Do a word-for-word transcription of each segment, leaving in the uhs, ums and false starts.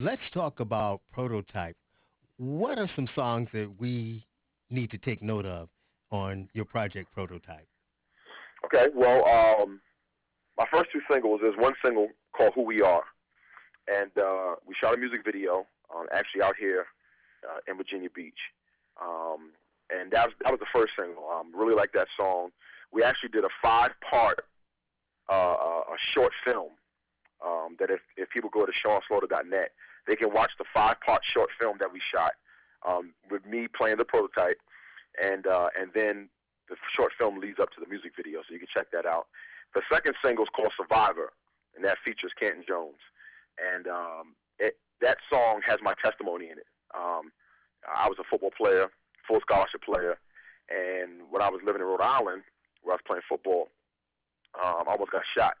Let's talk about Prototype. What are some songs that we need to take note of on your project Prototype? Okay, well, um, my first two singles is one single called "Who We Are," and uh, we shot a music video, um, actually out here uh, in Virginia Beach, um, and that was that was the first single. Um, really like that song. We actually did a five-part uh, uh, a short film um, that if if people go to sean slaughter dot net, they can watch the five-part short film that we shot um, with me playing the prototype, and uh, and then the short film leads up to the music video, so you can check that out. The second single is called Survivor, and that features Canton Jones. And um, it, that song has my testimony in it. Um, I was a football player, full scholarship player, and when I was living in Rhode Island, where I was playing football, um, I almost got shot.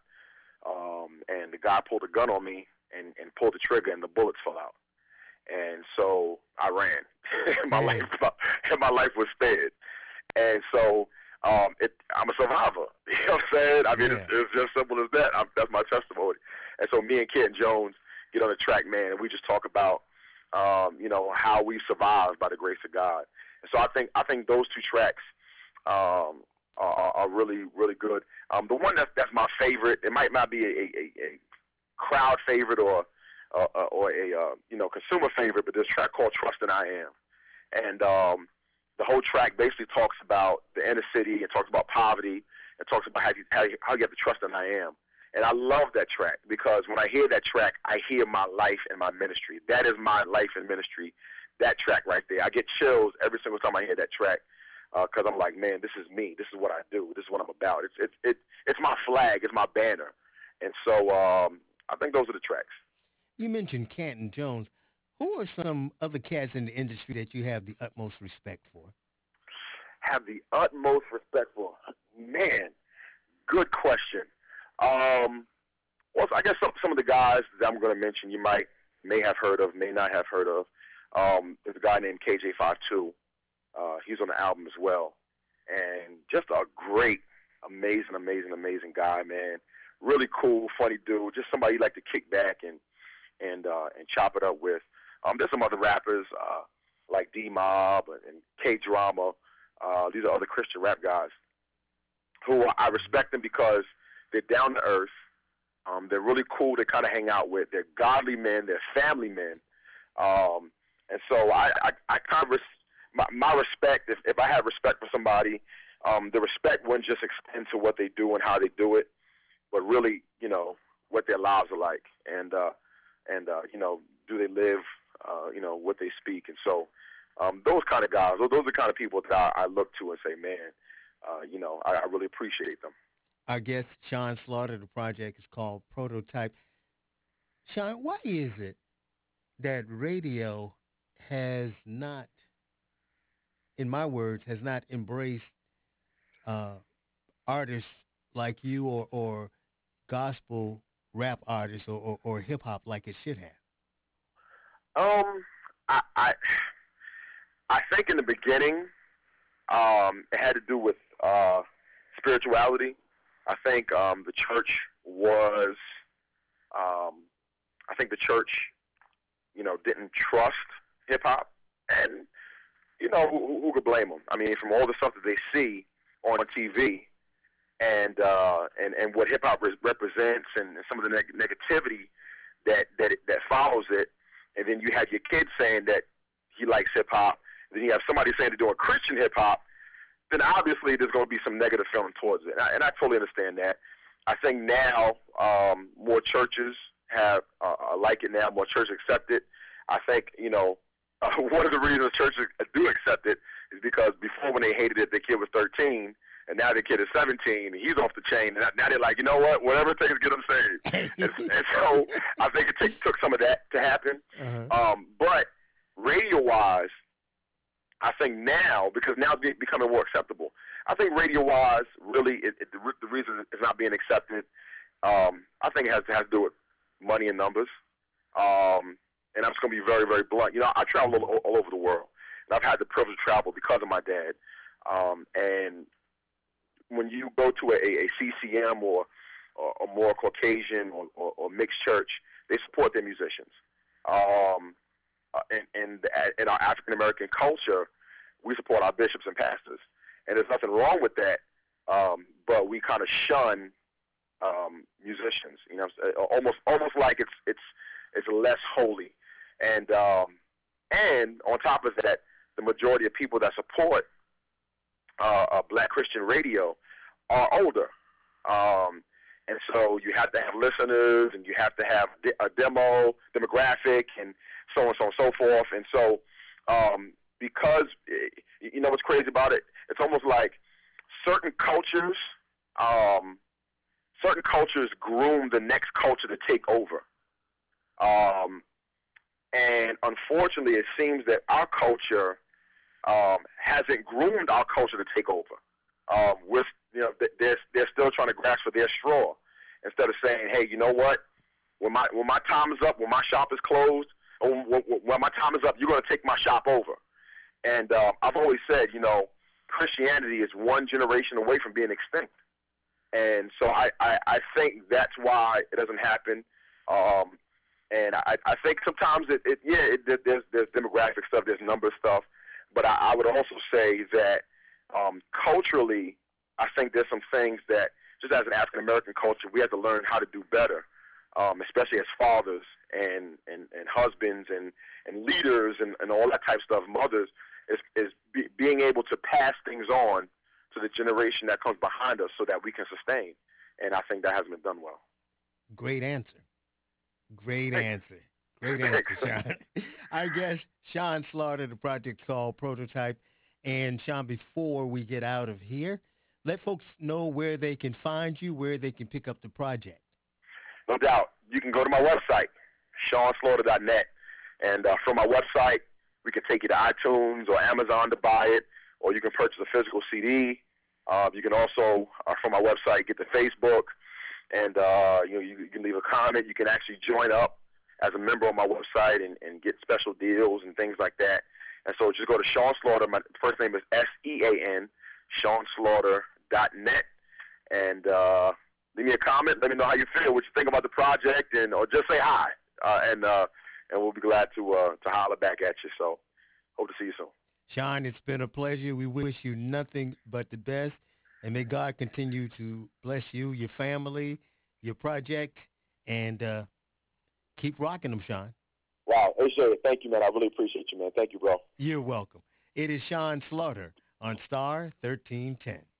Um, and the guy pulled a gun on me and, and pulled the trigger, and the bullets fell out. And so I ran. my life, Dang. and my life was spared. And so um, it, I'm a survivor. You know what I'm saying? I mean, it's, Yeah. it's just simple as that. I'm, that's my testimony. And so me and Ken Jones get on the track, man, and we just talk about, um, you know, how we survived by the grace of God. And so I think I think those two tracks um, are, are really really good. Um, the one that's that's my favorite. It might not be a, a, a crowd favorite or uh, uh, or a uh, you know consumer favorite, but this track called "Trust and I Am." And um, the whole track basically talks about the inner city. It talks about poverty. It talks about how you, how you, how you have to trust in I am. And I love that track because when I hear that track, I hear my life and my ministry. That is my life and ministry, that track right there. I get chills every single time I hear that track because uh, I'm like, man, this is me. This is what I do. This is what I'm about. It's it's it, it's my flag. It's my banner. And so um, I think those are the tracks. You mentioned Canton Jones. Who are some other cats in the industry that you have the utmost respect for? Have the utmost respect for. Man, good question. Um, well, I guess some, some of the guys that I'm going to mention you might may have heard of, may not have heard of. Um, there's a guy named K J fifty-two. Uh, he's on the album as well, and just a great, amazing, amazing, amazing guy, man. Really cool, funny dude. Just somebody you like to kick back and and uh, and chop it up with. Um, there's some other rappers uh, like D Mob and K Drama. Uh, these are other Christian rap guys who I respect them because they're down to earth. Um, they're really cool to kind of hang out with. They're godly men. They're family men. Um, and so I, I, I kind of res- my, my respect. If, if I have respect for somebody, um, the respect wouldn't just extend to what they do and how they do it, but really, you know, what their lives are like, and uh, and uh, you know, do they live, uh, you know, what they speak, and so um, those kind of guys, those, those are the kind of people that I, I look to and say, man, uh, you know, I, I really appreciate them. Our guest, Sean Slaughter, the project is called Prototype. Sean, why is it that radio has not, in my words, has not embraced uh, artists like you or, or gospel rap artists or, or, or hip hop like it should have? Um, I, I, I think in the beginning, um, it had to do with uh, spirituality. I think um, the church was, um, I think the church, you know, didn't trust hip hop, and you know, who, who could blame them? I mean, from all the stuff that they see on T V, and uh, and and what hip hop represents, and some of the neg- negativity that that that follows it, and then you have your kid saying that he likes hip hop, then you have somebody saying they're doing Christian hip hop, then obviously there's going to be some negative feeling towards it, and I, and I totally understand that. I think now um, more churches have uh, uh, like it now, more churches accept it. I think you know uh, one of the reasons churches do accept it is because before when they hated it, the kid was thirteen, and now the kid is seventeen, and he's off the chain, and now they're like, you know what, whatever it takes to get them saved. And, and so I think it take, took some of that to happen. Uh-huh. Um, but radio-wise, I think now, because now it's becoming more acceptable, I think radio-wise, really, it, it, the, the reason it's not being accepted, um, I think it has, has to do with money and numbers. Um, and I'm just going to be very, very blunt. You know, I travel all, all over the world, and I've had the privilege to travel because of my dad. Um, and when you go to a, a C C M or, or a more Caucasian or, or, or mixed church, they support their musicians. Um, uh, in, in, the, in our African American culture, we support our bishops and pastors, and there's nothing wrong with that. Um, but we kind of shun um, musicians, you know, almost almost like it's it's it's less holy. And um, and on top of that, the majority of people that support uh, uh, Black Christian radio are older. Um, and so you have to have listeners, and you have to have a demo demographic, and so on, so on, so forth. And so, um, because you know what's crazy about it, it's almost like certain cultures, um, certain cultures groom the next culture to take over. Um, and unfortunately, it seems that our culture um, hasn't groomed our culture to take over. Um, we're, you know, they're, they're still trying to grasp for their straw instead of saying, hey, you know what? When my when my time is up, when my shop is closed, or when, when my time is up, you're going to take my shop over. And uh, I've always said, you know, Christianity is one generation away from being extinct. And so I, I, I think that's why it doesn't happen. Um, and I, I think sometimes it, it yeah, it, there's, there's demographic stuff, there's number stuff. But I, I would also say that um, culturally, I think there's some things that, just as an African-American culture, we have to learn how to do better, um, especially as fathers and, and, and husbands and, and leaders and, and all that type of stuff, mothers, is, is be, being able to pass things on to the generation that comes behind us so that we can sustain. And I think that hasn't been done well. Great answer. Great answer. Great answer, Sean. I guess Sean Slaughter, the project called Prototype. And Sean, before we get out of here, let folks know where they can find you, where they can pick up the project. No doubt. You can go to my website, sean slaughter dot net. And uh, from my website, we can take you to iTunes or Amazon to buy it, or you can purchase a physical C D. Uh, you can also, uh, from my website, get to Facebook, and uh, you know, you, you can leave a comment. You can actually join up as a member on my website and, and get special deals and things like that. And so just go to Sean Slaughter. My first name is S E A N, sean slaughter dot net, and uh, leave me a comment. Let me know how you feel, what you think about the project, and or just say hi, uh, and uh, and we'll be glad to uh, to holler back at you. So hope to see you soon. Sean, it's been a pleasure. We wish you nothing but the best, and may God continue to bless you, your family, your project, and uh, keep rocking them, Sean. Wow, appreciate it. Thank you, man. I really appreciate you, man. Thank you, bro. You're welcome. It is Sean Slaughter on Star thirteen ten.